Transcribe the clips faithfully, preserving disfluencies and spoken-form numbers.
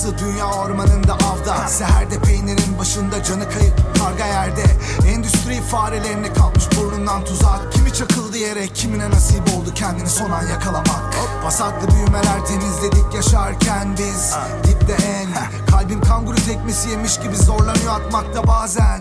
Babası dünya ormanında avda, seherde peynirin başında canı kayıp karga yerde. Endüstri farelerini kalkmış burnundan tuzak. Kimi çakıldı yere, kimine nasip oldu kendini son an yakalamak. Pasaklı büyümeler temizledik yaşarken biz dipte en. Kalbim kanguru tekmesi yemiş gibi zorlanıyor atmakta bazen.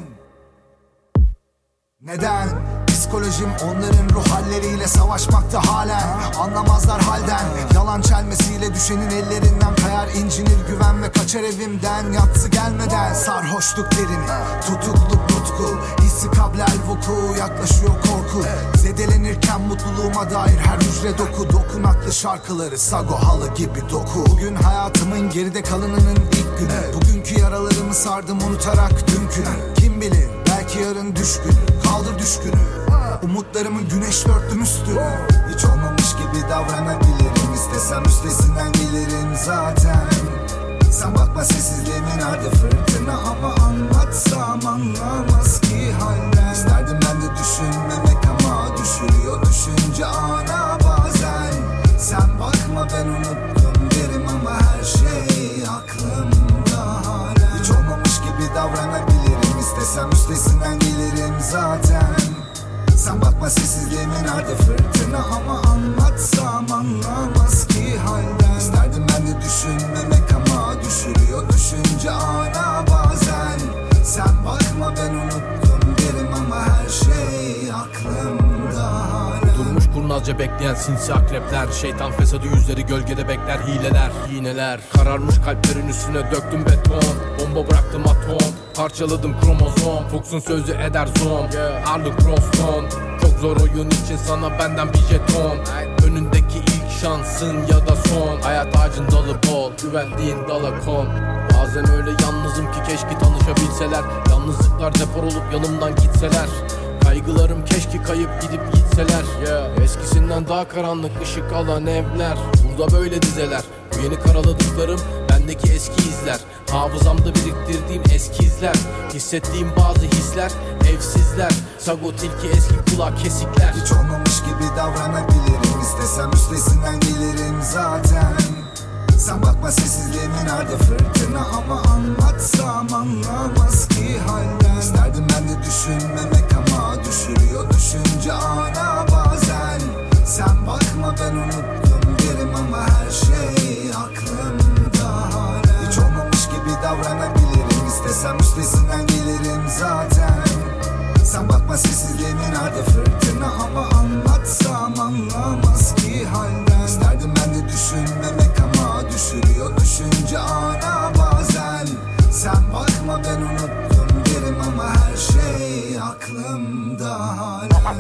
Neden? Psikolojim onların ruh halleriyle savaşmakta halen. Anlamazlar halden, yalan çelmesiyle düşenin ellerinden kayar incinir güven ve kaçar evimden. Yatsı gelmeden sarhoşluk derini, tutukluk nutku, hissi kablel vuku, yaklaşıyor korku. Zedelenirken mutluluğuma dair her hücre doku, dokunaklı şarkıları sago halı gibi doku. Bugün hayatımın geride kalanının ilk günü, bugünkü yaralarımı sardım unutarak dünkünü. Kim bilir belki yarın düşkün, kaldır düşkünü, umutlarımın güneşle örttüm üstünü. Hiç olmamış gibi davranabilirim, istesem üstesinden gelirim zaten. Sen bakma sessizliğimin ardı fırtına, ama anlatsam anlamaz ki halden. İsterdim ben de düşünmemek ama düşürüyor düşünce ana bazen. Sen bakma ben unuttum derim ama her şey aklımda hala. Hiç olmamış gibi davranabilirim, istesem üstesinden gelirim zaten. Sen bakma sessizliğimin ardı fırtına, ama anlatsam anlamaz ki halden. İsterdim ben de düşünmemek ama düşürüyor düşünce ana bazen. Sen bakma ben unuttum derim ama her şey aklımda hala. Durmuş kurnazca bekleyen sinsi akrepler, şeytan fesadı yüzleri gölgede bekler, hileler, iğneler. Kararmış kalplerin üstüne döktüm beton, bomba bıraktım atom, parçaladım kromozom. Fox'un sözü eder zom, ağırlık Proston. Çok zor oyun için sana benden bir jeton. Önündeki ilk şansın ya da son. Hayat ağacın dalı bol, güvendiğin dala kon. Bazen öyle yalnızım ki keşke tanışabilseler. Yalnızlıklar depor olup yanımdan gitseler. Kaygılarım keşke kayıp gidip gitseler, yeah. Eskisinden daha karanlık ışık alan evler, burada böyle dizeler. Bu yeni karaladıklarım bendeki eski izler, hafızamda biriktirdiğim eski izler. Hissettiğim bazı hisler evsizler, sago tilki eski kulak kesikler. Hiç olmamış gibi davranabilirim, istesem üstesinden gelirim zaten. Sen bakma sessizliğimin ardı fırtına, ama anlatsam anlamaz ki halden. İsterdim ben de düşünmemek ama düşürüyor düşünce ana bazen. Sen bakma ben unuttum derim ama her şey aklımda hala. Hiç olmamış gibi davranabilirim, istesem üstesinden gelirim zaten. Sen bakma sessizliğimin ardı fırtına, ama anlatsam anlamaz ki halden. İsterdim ben de düşünmemek ama düşürüyor düşünce ana bazen. Sen bakma ben unuttum derim ama her şey aklımda halen.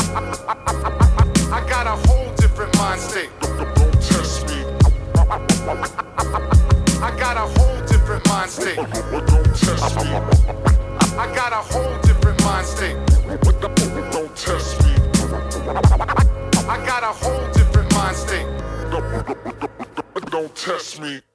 I got a whole different mind state. Don't test me. I got a whole different mind state. Don't test me. I got a whole different mind state. Don't test me. I got a whole different mind state. Don't test me.